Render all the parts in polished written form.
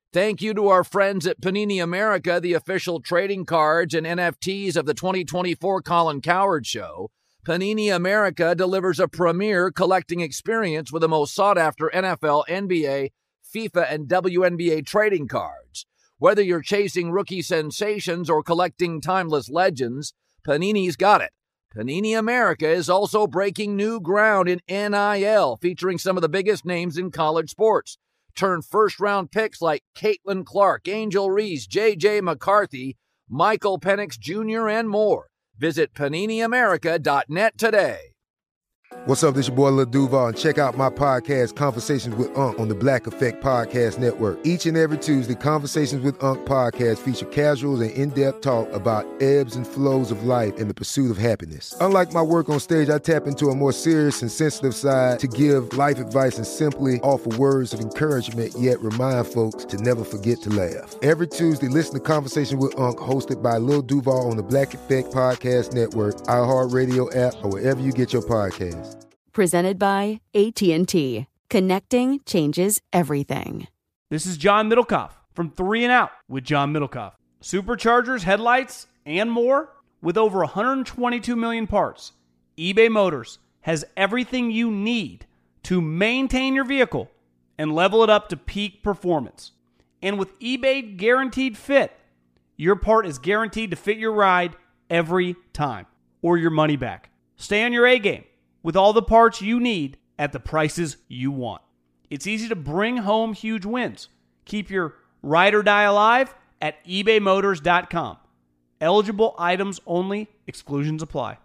Thank you to our friends at Panini America, the official trading cards and NFTs of the 2024 Colin Cowherd Show. Panini America delivers a premier collecting experience with the most sought-after NFL, NBA, FIFA, and WNBA trading cards. Whether you're chasing rookie sensations or collecting timeless legends, Panini's got it. Panini America is also breaking new ground in NIL, featuring some of the biggest names in college sports. Turn first-round picks like Caitlin Clark, Angel Reese, J.J. McCarthy, Michael Penix Jr., and more. Visit PaniniAmerica.net today. What's up, this is your boy Lil Duval, and check out my podcast, Conversations with Unc, on the Black Effect Podcast Network. Each and every Tuesday, Conversations with Unc podcast feature casuals and in-depth talk about ebbs and flows of life and the pursuit of happiness. Unlike my work on stage, I tap into a more serious and sensitive side to give life advice and simply offer words of encouragement, yet remind folks to never forget to laugh. Every Tuesday, listen to Conversation with Unc, hosted by Lil Duval on the Black Effect Podcast Network, iHeartRadio app, or wherever you get your podcasts. Presented by AT&T. Connecting changes everything. This is John Middlecoff from 3 and Out with John Middlecoff. Superchargers, headlights, and more. With over 122 million parts, eBay Motors has everything you need to maintain your vehicle and level it up to peak performance. And with eBay Guaranteed Fit, your part is guaranteed to fit your ride every time or your money back. Stay on your A game with all the parts you need at the prices you want. It's easy to bring home huge wins. Keep your ride or die alive at ebaymotors.com. Eligible items only. Exclusions apply.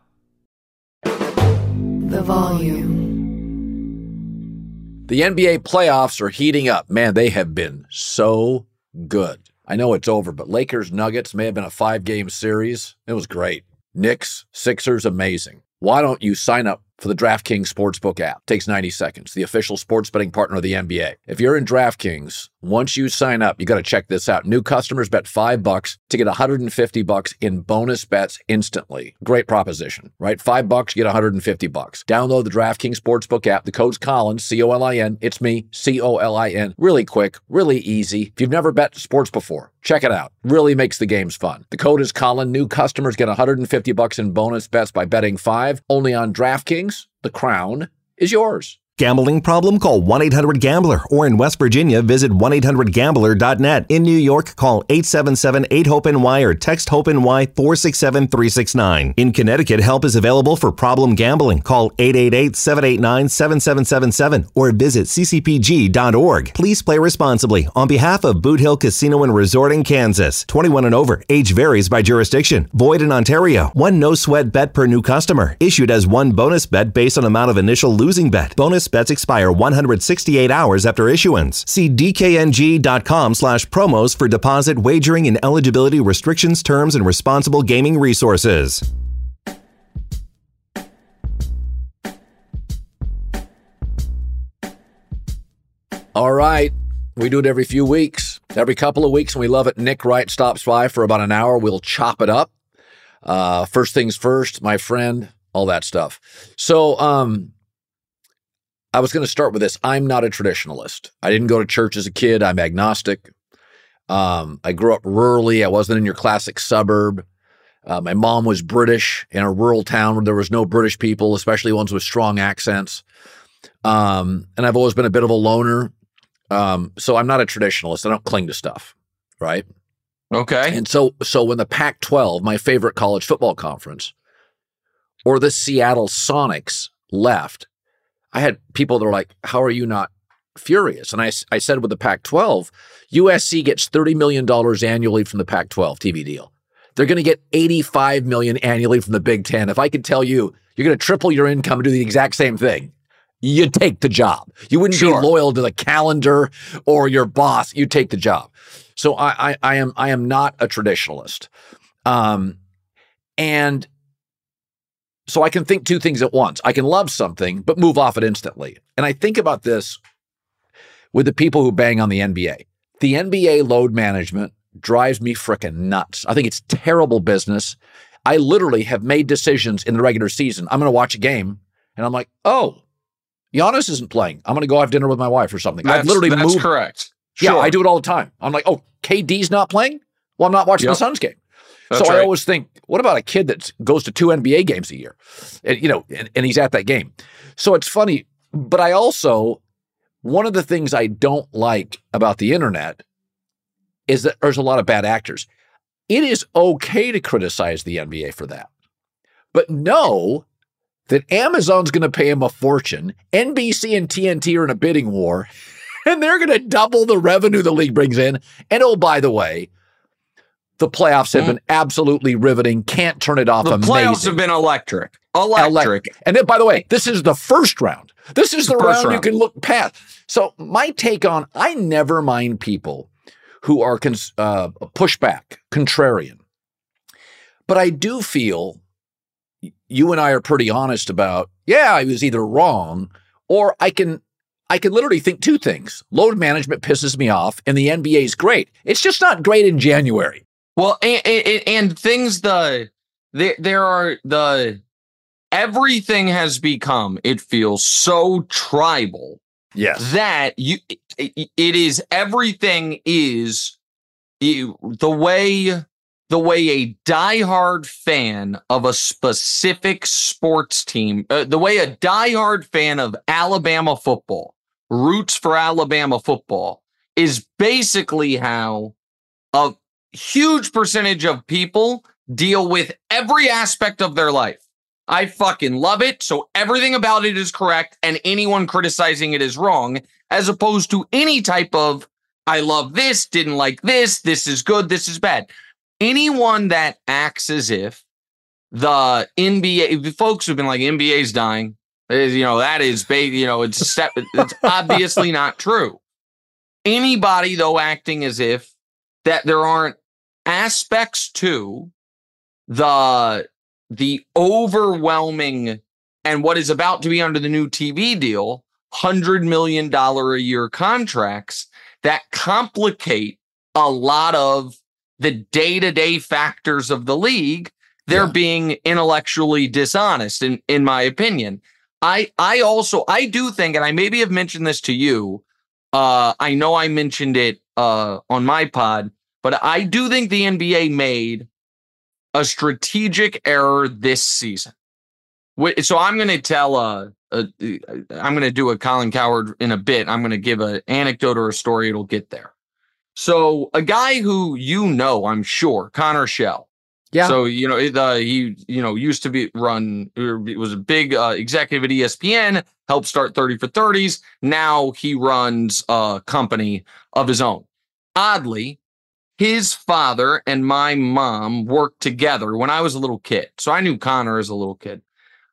The volume. The NBA playoffs are heating up. Man, they have been so good. I know it's over, but Lakers Nuggets may have been a 5-game series. It was great. Knicks, Sixers, amazing. Why don't you sign up for the DraftKings Sportsbook app? It takes 90 seconds. The official sports betting partner of the NBA. If you're in DraftKings, once you sign up, you got to check this out. New customers bet $5 to get $150 in bonus bets instantly. Great proposition, right? $5, you get $150. Download the DraftKings Sportsbook app. The code's Colin, C-O-L-I-N. It's me, C-O-L-I-N. Really quick, really easy. If you've never bet sports before, check it out. Really makes the games fun. The code is Colin. New customers get $150 in bonus bets by betting $5. Only on DraftKings. The crown is yours. Gambling problem? Call 1-800-GAMBLER. Or in West Virginia, visit 1-800-GAMBLER.net. In New York, call 877-8-HOPE-NY or text HOPE-NY 467-369. In Connecticut, help is available for problem gambling. Call 888-789-7777 or visit ccpg.org. Please play responsibly. On behalf of Boot Hill Casino and Resort in Kansas, 21 and over. Age varies by jurisdiction. Void in Ontario. One no-sweat bet per new customer. Issued as one bonus bet based on amount of initial losing bet. Bonus bets expire 168 hours after issuance. See dkng.com/promos for deposit, wagering, and eligibility restrictions, terms, and responsible gaming resources. All right. We do it every few weeks, every couple of weeks, and we love it. Nick Wright stops by for about an hour. We'll chop it up. First things first, my friend, all that stuff. So, I was going to start with this. I'm not a traditionalist. I didn't go to church as a kid. I'm agnostic. I grew up rurally. I wasn't in your classic suburb. My mom was British in a rural town where there was no British people, especially ones with strong accents. And I've always been a bit of a loner. So I'm not a traditionalist. I don't cling to stuff, right? Okay. And so when the Pac-12, my favorite college football conference, or the Seattle Sonics left, I had people that were like, how are you not furious? And I said with the Pac-12, USC gets $30 million annually from the Pac-12 TV deal. They're going to get $85 million annually from the Big Ten. If I could tell you, you're going to triple your income and do the exact same thing, you'd take the job. You wouldn't be loyal to the calendar or your boss. You take the job. So I am not a traditionalist. And so I can think two things at once. I can love something, but move off it instantly. And I think about this with the people who bang on the NBA. The NBA load management drives me frickin' nuts. I think it's terrible business. I literally have made decisions in the regular season. I'm going to watch a game, and I'm like, oh, Giannis isn't playing. I'm going to go have dinner with my wife or something. That's correct. Yeah, I do it all the time. I'm like, oh, KD's not playing? Well, I'm not watching the Suns game. That's so right. I always think, what about a kid that goes to 2 NBA games a year? And he's at that game. So it's funny. But I also, one of the things I don't like about the internet is that there's a lot of bad actors. It is okay to criticize the NBA for that. But know that Amazon's going to pay him a fortune. NBC and TNT are in a bidding war, and they're going to double the revenue the league brings in. And oh, by the way, the playoffs have been absolutely riveting. Can't turn it off. The Amazing. playoffs have been electric. Electric. And then, by the way, this is the first round. This is the round you can look past. So my take on, I never mind people who are pushback, contrarian. But I do feel you and I are pretty honest about, I was either wrong, or I can literally think two things. Load management pisses me off, and the NBA is great. It's just not great in January. Well, and things everything has become, it feels so tribal. Yes. That it is, everything is the way a diehard fan of a specific sports team, the way a diehard fan of Alabama football roots for Alabama football is basically how a huge percentage of people deal with every aspect of their life. I fucking love it, so everything about it is correct, and anyone criticizing it is wrong, as opposed to any type of, I love this, didn't like this is good, this is bad. Anyone that acts as if the NBA, folks who've been like, NBA's dying, that is, it's obviously not true. Anybody, though, acting as if that there aren't aspects to the overwhelming and what is about to be under the new TV deal, $100 million a year contracts that complicate a lot of the day-to-day factors of the league, they're being intellectually dishonest, in my opinion. I do think, and I maybe have mentioned this to you, I know I mentioned it on my pod, but I do think the NBA made a strategic error this season. So I'm going to tell, I'm going to do a Colin Cowherd in a bit. I'm going to give an anecdote or a story. It'll get there. So a guy who, I'm sure, Connor Shell. Yeah. So, he used to it was a big executive at ESPN, helped start 30 for 30s. Now he runs a company of his own. Oddly, his father and my mom worked together when I was a little kid. So I knew Connor as a little kid.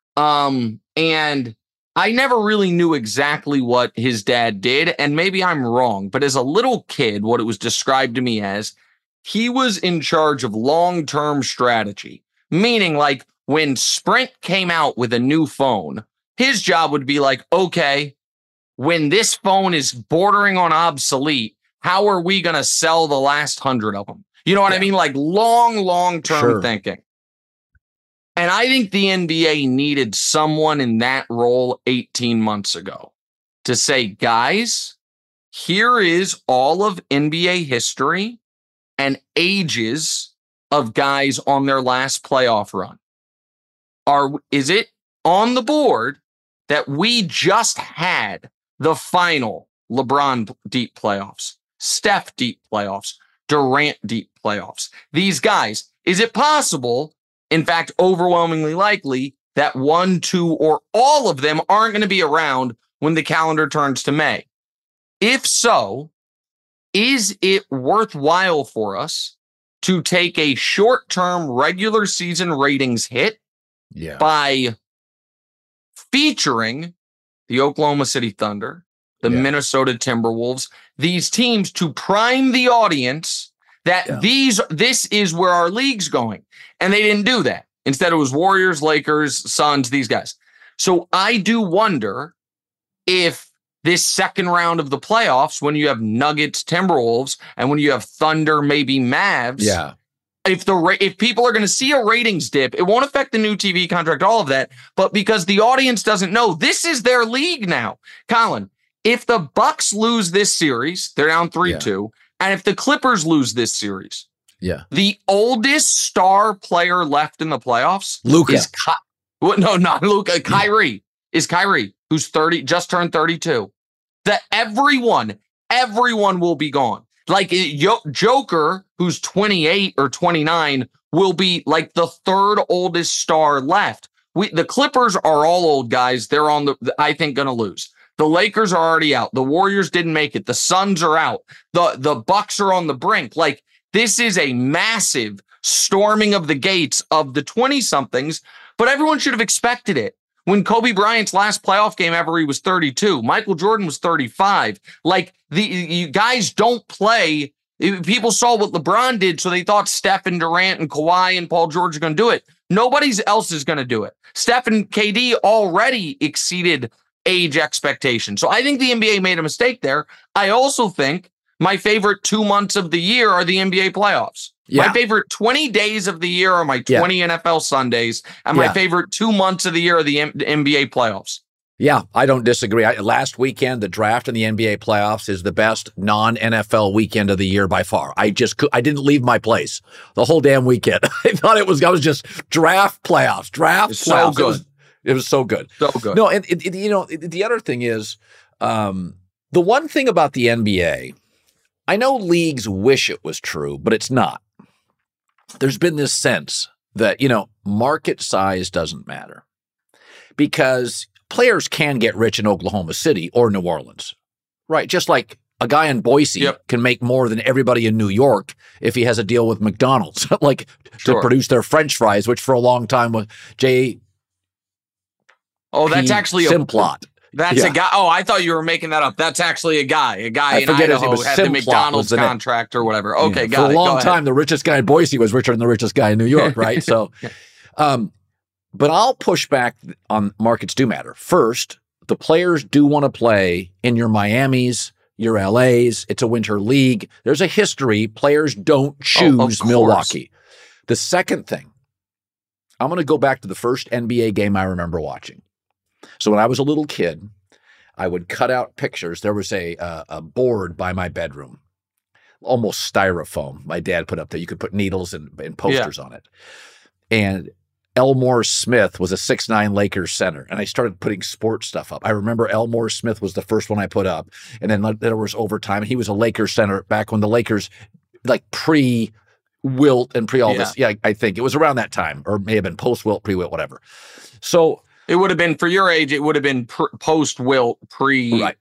And I never really knew exactly what his dad did, and maybe I'm wrong, but as a little kid, what it was described to me as, he was in charge of long-term strategy, meaning like when Sprint came out with a new phone, his job would be like, okay, when this phone is bordering on obsolete, how are we going to sell the last 100 of them? You know what I mean? Like long-term thinking. And I think the NBA needed someone in that role 18 months ago to say, guys, here is all of NBA history and ages of guys on their last playoff run. Is it on the board that we just had the final LeBron deep playoffs, Steph deep playoffs, Durant deep playoffs? These guys, is it possible, in fact, overwhelmingly likely, that one, two, or all of them aren't going to be around when the calendar turns to May? If so, is it worthwhile for us to take a short-term regular season ratings hit by featuring the Oklahoma City Thunder, the Minnesota Timberwolves, these teams, to prime the audience that this is where our league's going? And they didn't do that. Instead, it was Warriors, Lakers, Suns, these guys. So I do wonder if this second round of the playoffs, when you have Nuggets, Timberwolves, and when you have Thunder, maybe Mavs, if people are going to see a ratings dip, it won't affect the new TV contract, all of that, but because the audience doesn't know, this is their league now. Colin, if the Bucks lose this series, they're down 3-2. And if the Clippers lose this series, the oldest star player left in the playoffs Luka. is not Luka. Kyrie is Kyrie, who's 30, just turned 32. Everyone will be gone. Like Joker, who's 28 or 29, will be like the third oldest star left. The Clippers are all old guys. They're I think, going to lose. The Lakers are already out. The Warriors didn't make it. The Suns are out. The Bucks are on the brink. Like, this is a massive storming of the gates of the 20-somethings, but everyone should have expected it. When Kobe Bryant's last playoff game ever, he was 32. Michael Jordan was 35. Like, you guys don't play. People saw what LeBron did, so they thought Steph and Durant and Kawhi and Paul George are going to do it. Nobody else is going to do it. Steph and KD already exceeded age expectations. So I think the NBA made a mistake there. I also think my favorite 2 months of the year are the NBA playoffs. Yeah. My favorite 20 days of the year are my 20 NFL Sundays. And my favorite 2 months of the year are the NBA playoffs. Yeah, I don't disagree. Last weekend, the draft and the NBA playoffs is the best non-NFL weekend of the year by far. I didn't leave my place the whole damn weekend. I was just draft playoffs. So good. It was so good. So good. No, and the other thing is, the one thing about the NBA, I know leagues wish it was true, but it's not. There's been this sense that, market size doesn't matter because players can get rich in Oklahoma City or New Orleans, right? Just like a guy in Boise can make more than everybody in New York if he has a deal with McDonald's, to produce their French fries, which for a long time was that's actually Simplot. That's a guy. Oh, I thought you were making that up. That's actually a guy. A guy in Idaho had the McDonald's contract or whatever. Okay, got it. For a long time, the richest guy in Boise was richer than the richest guy in New York, right? So, but I'll push back on markets do matter. First, the players do want to play in your Miamis, your LAs. It's a winter league. There's a history. Players don't choose Milwaukee. The second thing, I'm going to go back to the first NBA game I remember watching. So when I was a little kid, I would cut out pictures. There was a board by my bedroom, almost styrofoam. My dad put up there. You could put needles and posters on it. And Elmore Smith was a 6'9" Lakers center. And I started putting sports stuff up. I remember Elmore Smith was the first one I put up. And then there was overtime. He was a Lakers center back when the Lakers, like pre-Wilt and pre all this. Yeah, I think it was around that time, or may have been post-Wilt, pre-Wilt, whatever. So it would have been, for your age, it would have been post-Wilt, but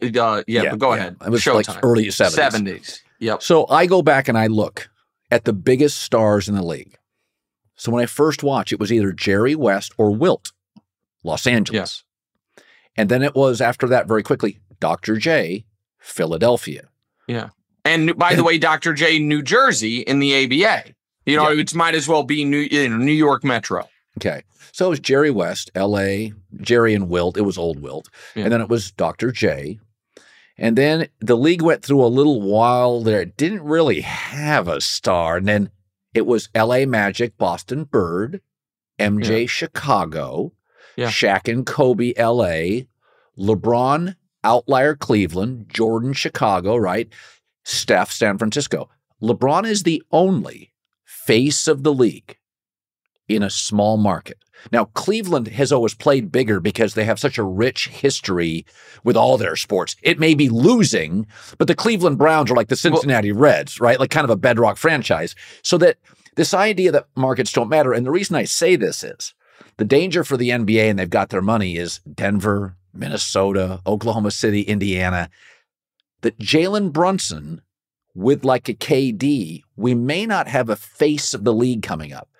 go ahead. It was Showtime. Like early 70s. 70s. Yep. So I go back and I look at the biggest stars in the league. So when I first watched, it was either Jerry West or Wilt, Los Angeles. Yeah. And then it was, after that, very quickly, Dr. J, Philadelphia. Yeah. And by the way, Dr. J, New Jersey in the ABA. It might as well be New York Metro. Okay. So it was Jerry West, L.A., Jerry and Wilt. It was old Wilt. Yeah. And then it was Dr. J. And then the league went through a little while there. It didn't really have a star. And then it was L.A. Magic, Boston Bird, MJ Chicago, Shaq and Kobe L.A., LeBron, outlier Cleveland, Jordan Chicago, right? Steph, San Francisco. LeBron is the only face of the league in a small market. Now, Cleveland has always played bigger because they have such a rich history with all their sports. It may be losing, but the Cleveland Browns are like the Cincinnati Reds, right? Like kind of a bedrock franchise. So that this idea that markets don't matter, and the reason I say this is the danger for the NBA, and they've got their money, is Denver, Minnesota, Oklahoma City, Indiana, that Jalen Brunson with like a KD, we may not have a face of the league coming up,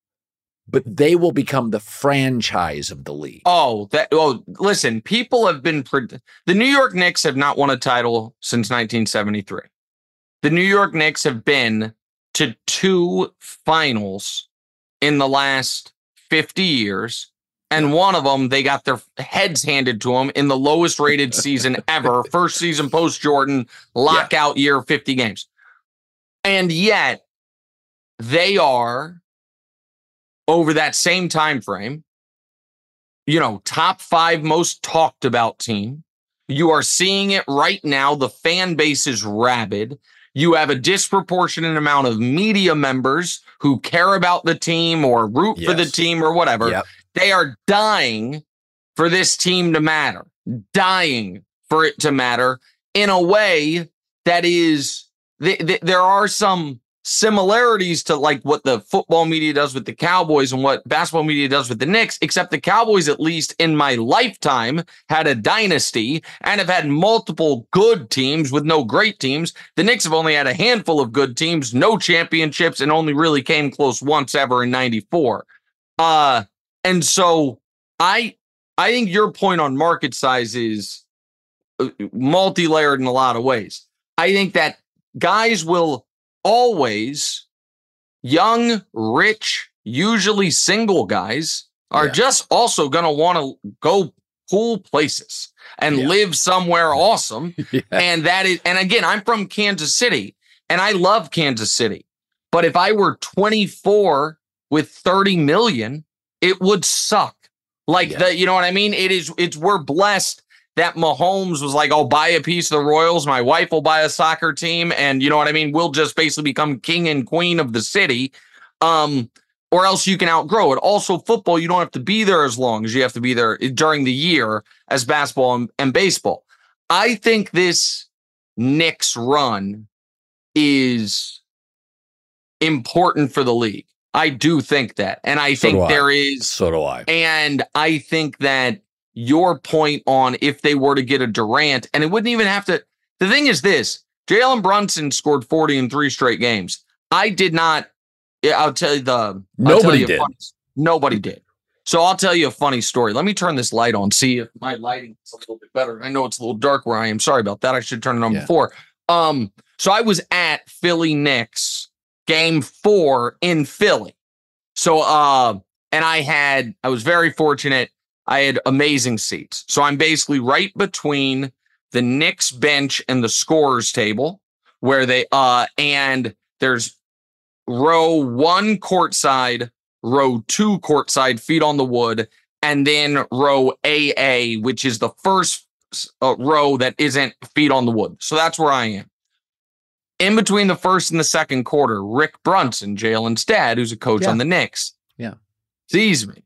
but they will become the franchise of the league. Listen, people have been, the New York Knicks have not won a title since 1973. The New York Knicks have been to 2 finals in the last 50 years. And one of them, they got their heads handed to them in the lowest rated season ever. First season post-Jordan, lockout year, 50 games. And yet, they are, over that same time frame, top 5 most talked about team. You are seeing it right now. The fan base is rabid. You have a disproportionate amount of media members who care about the team or root for the team or whatever. Yep. They are dying for this team to matter, dying for it to matter in a way that is, there are some similarities to like what the football media does with the Cowboys and what basketball media does with the Knicks, except the Cowboys, at least in my lifetime, had a dynasty and have had multiple good teams with no great teams. The Knicks have only had a handful of good teams, no championships, and only really came close once ever in 94. And so I think your point on market size is multi-layered in a lot of ways. I think that guys will always, young, rich, usually single guys are just also going to want to go cool places and live somewhere awesome. And that is, and again, I'm from Kansas City and I love Kansas City, but if I were 24 with 30 million, it would suck. Like you know what I mean? We're blessed that Mahomes was like, I'll buy a piece of the Royals. My wife will buy a soccer team. And you know what I mean? We'll just basically become king and queen of the city. Or else you can outgrow it. Also, football, you don't have to be there as long as you have to be there during the year as basketball and baseball. I think this Knicks run is important for the league. I do think that. And I think there is. So do I. And I think that your point on if they were to get a Durant, and it wouldn't even have to. The thing is this, Jalen Brunson scored 40 in 3 straight games. I did not. I'll tell you Nobody did. Nobody did. So I'll tell you a funny story. Let me turn this light on, see if my lighting is a little bit better. I know it's a little dark where I am. Sorry about that. I should turn it on before. So I was at Philly Knicks game 4 in Philly. So, and I was very fortunate. I had amazing seats. So I'm basically right between the Knicks bench and the scorers table where they, and there's row 1 courtside, row 2 courtside, feet on the wood, and then row AA, which is the first row that isn't feet on the wood. So that's where I am. In between the first and the second quarter, Rick Brunson, Jalen's dad, who's a coach on the Knicks, sees me.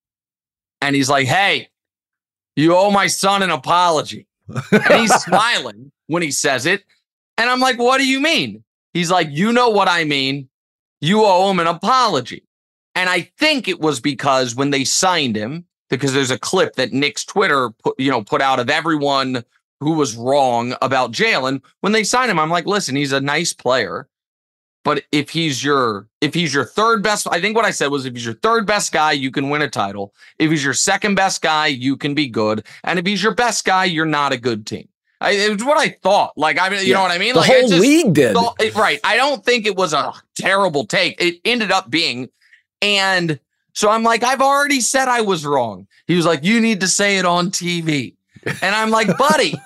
And he's like, hey, you owe my son an apology. And he's smiling when he says it. And I'm like, what do you mean? He's like, you know what I mean. You owe him an apology. And I think it was because when they signed him, because there's a clip that Knicks Twitter put out of everyone who was wrong about Jalen. When they signed him, I'm like, listen, he's a nice player. But if he's your third best, I think what I said was if he's your third best guy, you can win a title. If he's your second best guy, you can be good. And if he's your best guy, you're not a good team. It was what I thought. Like, I mean, you know what I mean? The like, whole league did. Right. I don't think it was a terrible take. It ended up being. And so I'm like, I've already said I was wrong. He was like, you need to say it on TV. And I'm like, buddy,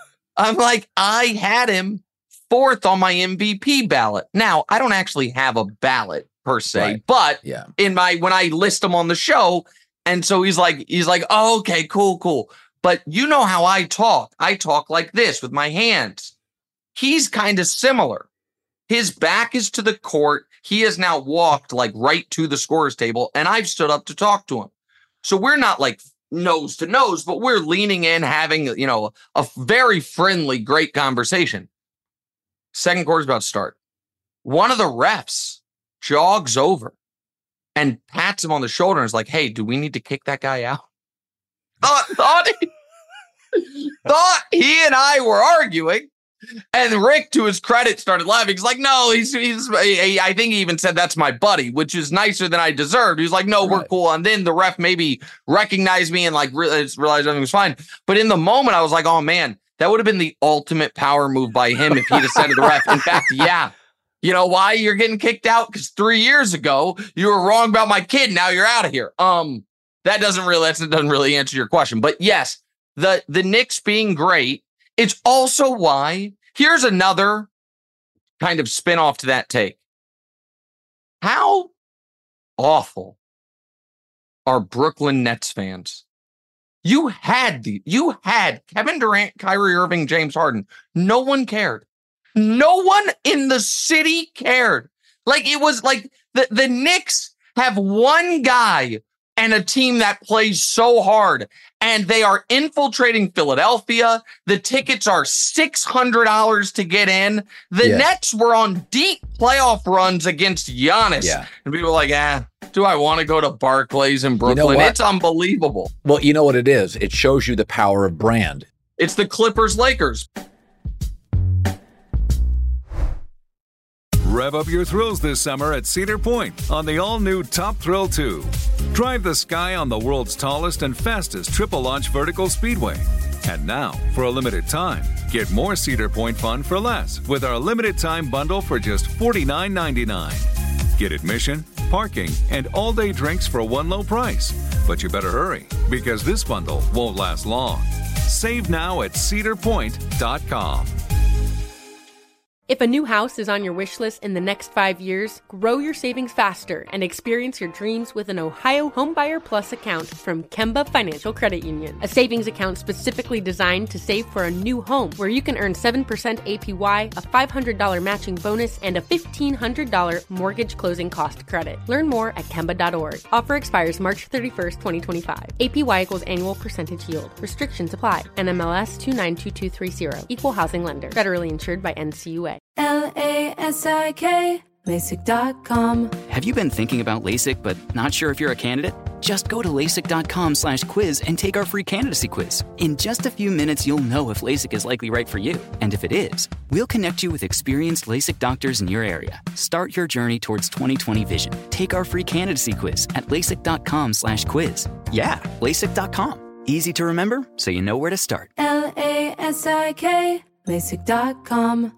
I had him 4th on my MVP ballot. Now, I don't actually have a ballot per se, but when I list them on the show, and so he's like, oh, okay, cool. But you know how I talk. I talk like this with my hands. He's kind of similar. His back is to the court. He has now walked like right to the scorer's table, and I've stood up to talk to him. So we're not like nose to nose, but we're leaning in, having, a very friendly, great conversation. Second quarter's about to start. One of the refs jogs over and pats him on the shoulder and is like, hey, do we need to kick that guy out? Thought he and I were arguing. And Rick, to his credit, started laughing. He's like, no, he's I think he even said that's my buddy, which is nicer than I deserved. He was like, no, we're cool. And then the ref maybe recognized me and like realized everything was fine. But in the moment, I was like, oh man, that would have been the ultimate power move by him if he'd have said to the ref, in fact, yeah, you know why you're getting kicked out? Because 3 years ago, you were wrong about my kid. Now you're out of here. That doesn't really answer your question. But yes, the Knicks being great. It's also why, here's another kind of spinoff to that take. How awful are Brooklyn Nets fans You had Kevin Durant, Kyrie Irving, James Harden. No one cared. No one in the city cared. Like, it was like the Knicks have one guy and a team that plays so hard, and they are infiltrating Philadelphia. The tickets are $600 to get in. The Nets were on deep playoff runs against Giannis. Yeah. And people are like, do I want to go to Barclays in Brooklyn? You know, it's unbelievable. Well, you know what it is? It shows you the power of brand. It's the Clippers-Lakers. Rev up your thrills this summer at Cedar Point on the all-new Top Thrill 2. Drive the sky on the world's tallest and fastest triple-launch vertical speedway. And now, for a limited time, get more Cedar Point fun for less with our limited-time bundle for just $49.99. Get admission, parking, and all-day drinks for one low price. But you better hurry, because this bundle won't last long. Save now at cedarpoint.com. If a new house is on your wish list in the next 5 years, grow your savings faster and experience your dreams with an Ohio Homebuyer Plus account from Kemba Financial Credit Union. A savings account specifically designed to save for a new home, where you can earn 7% APY, a $500 matching bonus, and a $1,500 mortgage closing cost credit. Learn more at Kemba.org. Offer expires March 31st, 2025. APY equals annual percentage yield. Restrictions apply. NMLS 292230. Equal housing lender. Federally insured by NCUA. LASIK, LASIK.com. Have you been thinking about LASIK but not sure if you're a candidate? Just go to LASIK.com/quiz and take our free candidacy quiz. In just a few minutes, you'll know if LASIK is likely right for you. And if it is, we'll connect you with experienced LASIK doctors in your area. Start your journey towards 20/20 vision. Take our free candidacy quiz at LASIK.com/quiz. Yeah, LASIK.com. Easy to remember, so you know where to start. LASIK, LASIK.com.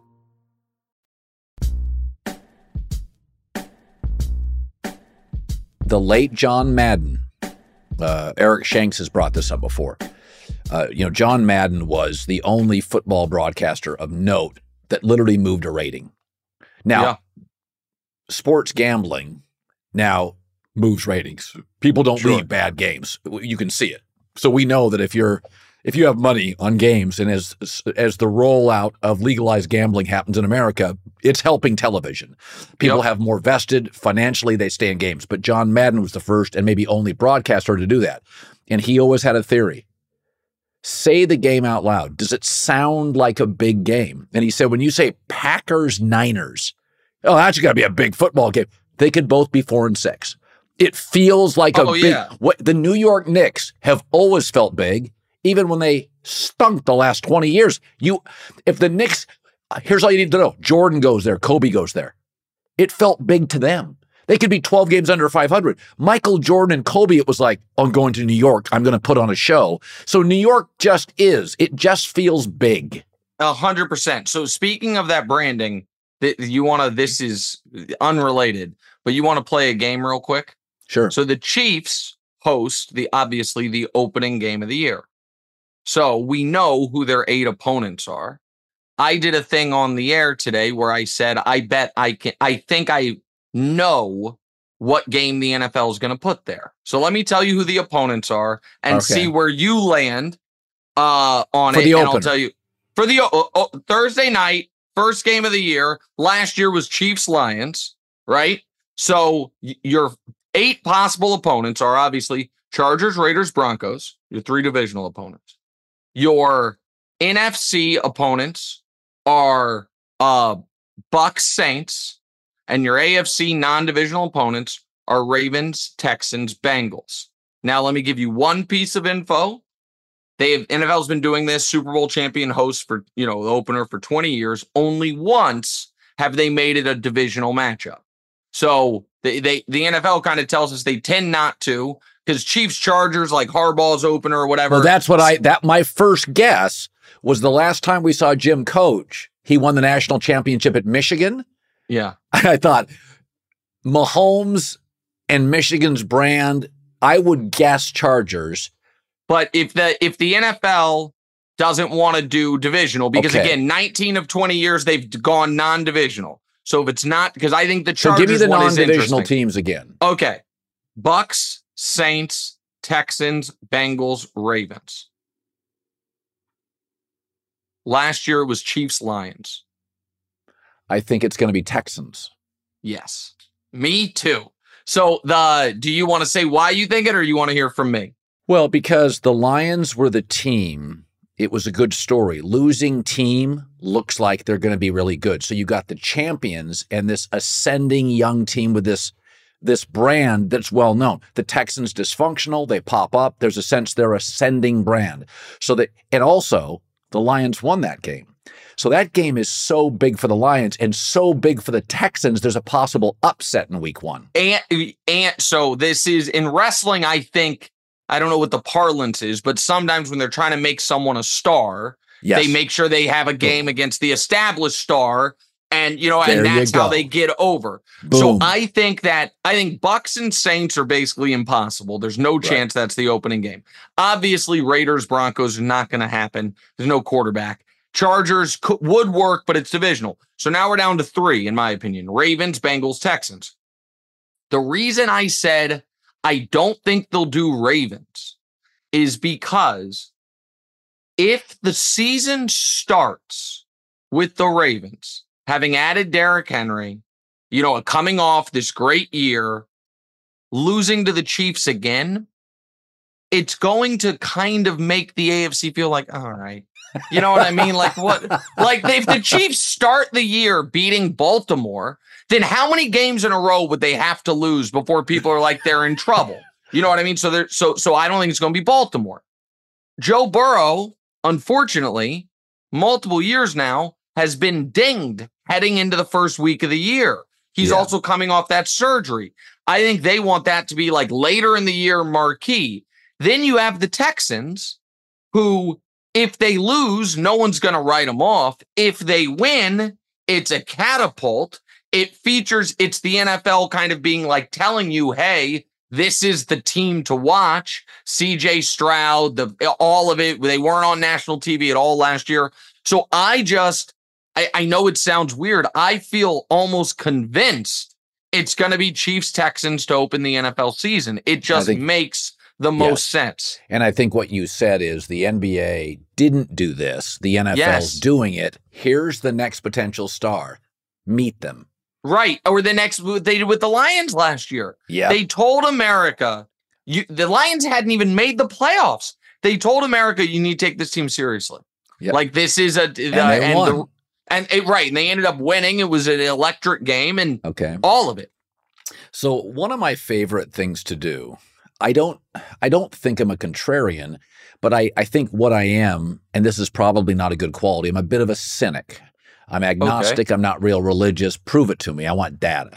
The late John Madden. Eric Shanks has brought this up before. John Madden was the only football broadcaster of note that literally moved a rating. Now, sports gambling now moves ratings. People don't leave bad games. You can see it. So we know that if you have money on games, and as the rollout of legalized gambling happens in America, it's helping television. People have more vested financially, they stay in games. But John Madden was the first and maybe only broadcaster to do that. And he always had a theory. Say the game out loud. Does it sound like a big game? And he said, when you say Packers-Niners, oh, that's got to be a big football game. They could both be 4-6. It feels like a big. What the New York Knicks have always felt big. Even when they stunk the last 20 years, if the Knicks, here's all you need to know. Jordan goes there. Kobe goes there. It felt big to them. They could be 12 games under 500. Michael Jordan and Kobe, it was like, I'm going to New York. I'm going to put on a show. So New York just is. It just feels big. 100%. So speaking of that branding, this is unrelated, but you want to play a game real quick? Sure. So the Chiefs host obviously the opening game of the year. So we know who their 8 opponents are. I did a thing on the air today where I said, I think I know what game the NFL is going to put there. So let me tell you who the opponents are and see where you land on for it. The and opener. I'll tell you for the Thursday night, first game of the year. Last year was Chiefs-Lions, right? So your 8 possible opponents are obviously Chargers, Raiders, Broncos, your 3 divisional opponents. Your NFC opponents are Bucks, Saints, and your AFC non-divisional opponents are Ravens, Texans, Bengals. Now, let me give you one piece of info. NFL's been doing this, Super Bowl champion host for, the opener for 20 years. Only once have they made it a divisional matchup. So the NFL kind of tells us they tend not to, because Chiefs Chargers, like Harbaugh's opener or whatever. Well, that's what my first guess was the last time we saw Jim coach, he won the national championship at Michigan. Yeah. I thought Mahomes and Michigan's brand, I would guess Chargers. But if the NFL doesn't want to do divisional, because again, 19 of 20 years they've gone non-divisional. So if it's not, because I think the Chargers give me the one is non-divisional interesting. teams again. Okay. Bucks, Saints, Texans, Bengals, Ravens. Last year it was Chiefs, Lions. I think it's going to be Texans. Yes. Me too. So do you want to say why you think it, or you want to hear from me? Well, because the Lions were the team. It was a good story. Losing team looks like they're going to be really good. So you got the champions and this ascending young team with this brand that's well known. The Texans dysfunctional, they pop up. There's a sense they're ascending brand. And also the Lions won that game. So that game is so big for the Lions and so big for the Texans. There's a possible upset in week 1. And so this is in wrestling. I think, I don't know what the parlance is, but sometimes when they're trying to make someone a star, they make sure they have a game against the established star. And, and that's how they get over. Boom. So I think Bucs and Saints are basically impossible. There's no chance that's the opening game. Obviously, Raiders, Broncos are not going to happen. There's no quarterback. Chargers would work, but it's divisional. So now we're down to 3, in my opinion. Ravens, Bengals, Texans. The reason I said I don't think they'll do Ravens is because if the season starts with the Ravens having added Derrick Henry, coming off this great year, losing to the Chiefs again, it's going to kind of make the AFC feel like, all right. You know what I mean? Like what? Like if the Chiefs start the year beating Baltimore, then how many games in a row would they have to lose before people are like they're in trouble? You know what I mean? So I don't think it's going to be Baltimore. Joe Burrow, unfortunately, multiple years now has been dinged heading into the first week of the year. He's also coming off that surgery. I think they want that to be like later in the year marquee. Then you have the Texans who, if they lose, no one's going to write them off. If they win, it's a catapult. It's the NFL kind of being like telling you, hey, this is the team to watch. CJ Stroud, all of it. They weren't on national TV at all last year. So I know it sounds weird. I feel almost convinced it's going to be Chiefs Texans to open the NFL season. It just makes the most sense. And I think what you said is the NBA didn't do this. The NFL's doing it. Here's the next potential star. Meet them. Right. Or they did with the Lions last year. Yeah. They told America, the Lions hadn't even made the playoffs. They told America, you need to take this team seriously. Yep. Like this is and they won. And they ended up winning. It was an electric game and all of it. So one of my favorite things to do, I don't think I'm a contrarian, but I think what I am, and this is probably not a good quality, I'm a bit of a cynic. I'm agnostic. I'm not real religious. Prove it to me. I want data.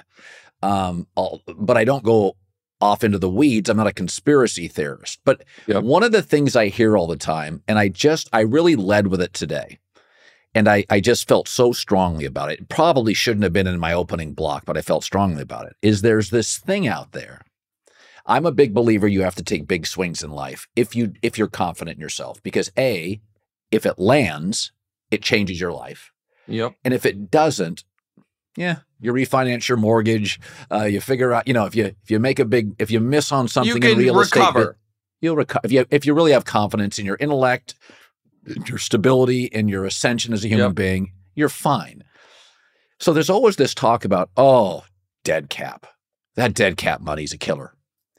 But I don't go off into the weeds. I'm not a conspiracy theorist. But one of the things I hear all the time, and I really led with it today, and I just felt so strongly about it. It probably shouldn't have been in my opening block, but I felt strongly about it, is there's this thing out there. I'm a big believer you have to take big swings in life if you're confident in yourself, because if it lands, it changes your life. Yep. And if it doesn't, you refinance your mortgage. You figure out, if you miss on something in real estate, you'll recover. If you really have confidence in your intellect, your stability, and your ascension as a human being, you're fine. So there's always this talk about, dead cap. That dead cap money's a killer.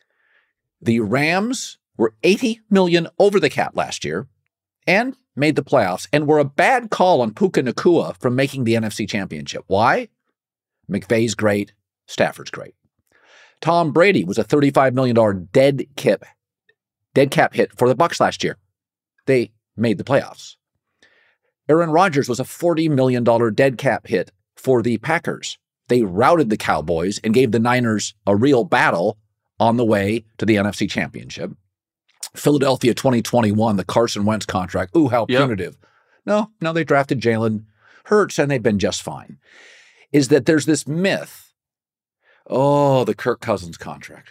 The Rams were $80 million over the cap last year and made the playoffs and were a bad call on Puka Nacua from making the NFC Championship. Why? McVay's great. Stafford's great. Tom Brady was a $35 million dead cap hit for the Bucs last year. They made the playoffs. Aaron Rodgers was a $40 million dead cap hit for the Packers. They routed the Cowboys and gave the Niners a real battle on the way to the NFC Championship. Philadelphia 2021, the Carson Wentz contract. Ooh, how punitive. No, they drafted Jalen Hurts and they've been just fine. Is that there's this myth. The Kirk Cousins contract.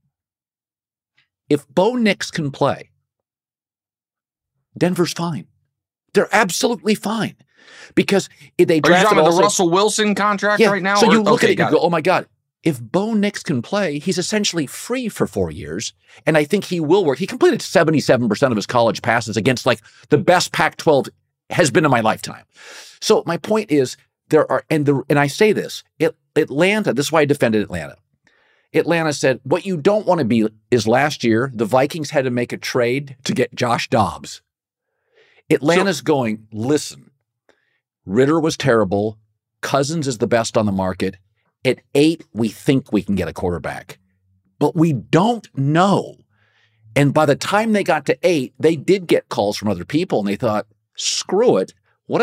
If Bo Nix can play, Denver's fine. They're absolutely fine. Because they drafted the Russell Wilson contract right now? So you look at it and you go, oh my God, if Bo Nix can play, he's essentially free for 4 years. And I think he will work. He completed 77% of his college passes against like the best Pac-12 has been in my lifetime. So my point is there are, and I say this, Atlanta, this is why I defended Atlanta. Atlanta said, what you don't want to be is last year, the Vikings had to make a trade to get Josh Dobbs. Atlanta's going, listen, Ritter was terrible. Cousins is the best on the market. At 8, we think we can get a quarterback, but we don't know. And by the time they got to 8, they did get calls from other people, and they thought, screw it. What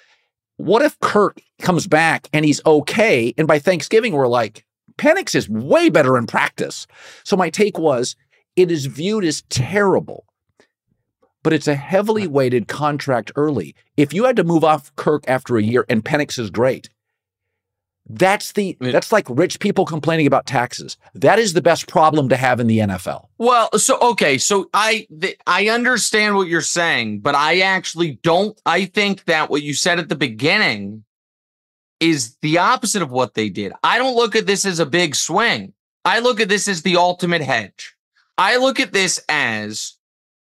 if Kirk comes back and he's okay? And by Thanksgiving, we're like, Penix is way better in practice. So my take was, it is viewed as terrible, but it's a heavily weighted contract early. If you had to move off Kirk after a year and Penix is great, that's like rich people complaining about taxes. That is the best problem to have in the NFL. Well, so I understand what you're saying, but I actually don't. I think that what you said at the beginning is the opposite of what they did. I don't look at this as a big swing. I look at this as the ultimate hedge. I look at this as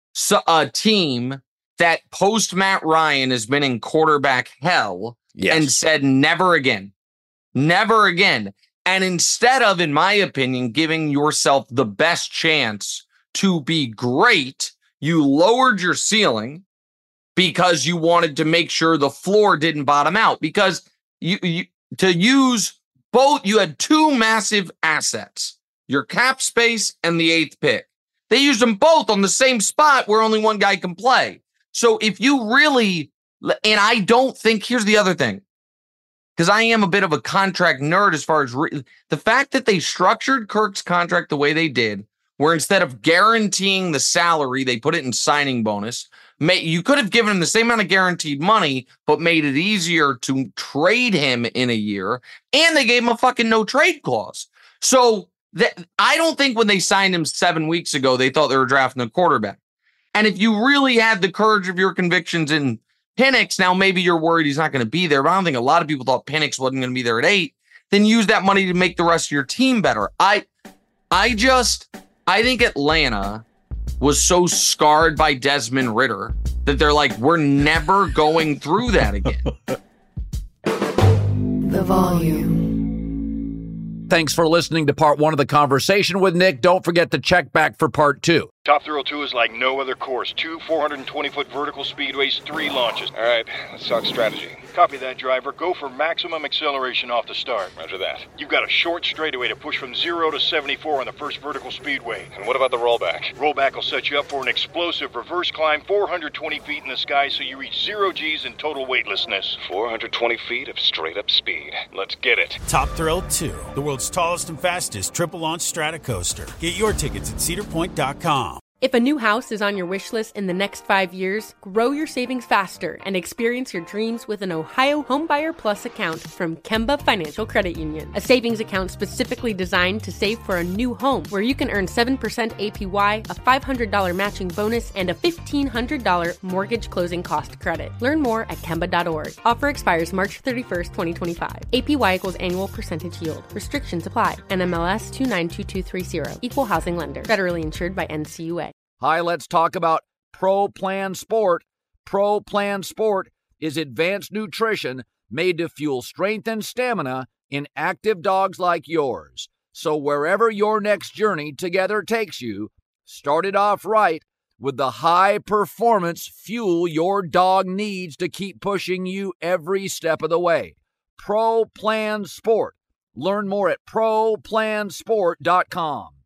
a team that post Matt Ryan has been in quarterback hell and said never again. Never again. And instead of, in my opinion, giving yourself the best chance to be great, you lowered your ceiling because you wanted to make sure the floor didn't bottom out. Because you to use both, you had 2 massive assets, your cap space and the 8th pick. They used them both on the same spot where only one guy can play. So if you really, and I don't think, here's the other thing, because I am a bit of a contract nerd as far as the fact that they structured Kirk's contract the way they did, where instead of guaranteeing the salary, they put it in signing bonus. You could have given him the same amount of guaranteed money, but made it easier to trade him in a year. And they gave him a fucking no trade clause. So I don't think when they signed him 7 weeks ago, they thought they were drafting a quarterback. And if you really had the courage of your convictions in Penix, now maybe you're worried he's not going to be there, but I don't think a lot of people thought Penix wasn't going to be there at 8. Then use that money to make the rest of your team better. I think Atlanta was so scarred by Desmond Ritter that they're like, we're never going through that again. The Volume. Thanks for listening to part 1 of the conversation with Nick. Don't forget to check back for part 2. Top Thrill 2 is like no other course. 2 420-foot vertical speedways, 3 launches. All right, let's talk strategy. Copy that, driver. Go for maximum acceleration off the start. Roger that. You've got a short straightaway to push from 0 to 74 on the first vertical speedway. And what about the rollback? Rollback will set you up for an explosive reverse climb 420 feet in the sky so you reach 0 G's in total weightlessness. 420 feet of straight-up speed. Let's get it. Top Thrill 2, the world's tallest and fastest triple-launch Stratocoaster. Get your tickets at cedarpoint.com. If a new house is on your wish list in the next 5 years, grow your savings faster and experience your dreams with an Ohio Homebuyer Plus account from Kemba Financial Credit Union. A savings account specifically designed to save for a new home where you can earn 7% APY, a $500 matching bonus, and a $1,500 mortgage closing cost credit. Learn more at Kemba.org. Offer expires March 31st, 2025. APY equals annual percentage yield. Restrictions apply. NMLS 292230. Equal housing lender. Federally insured by NCUA. Hi, let's talk about Pro Plan Sport. Pro Plan Sport is advanced nutrition made to fuel strength and stamina in active dogs like yours. So wherever your next journey together takes you, start it off right with the high-performance fuel your dog needs to keep pushing you every step of the way. Pro Plan Sport. Learn more at ProPlansport.com.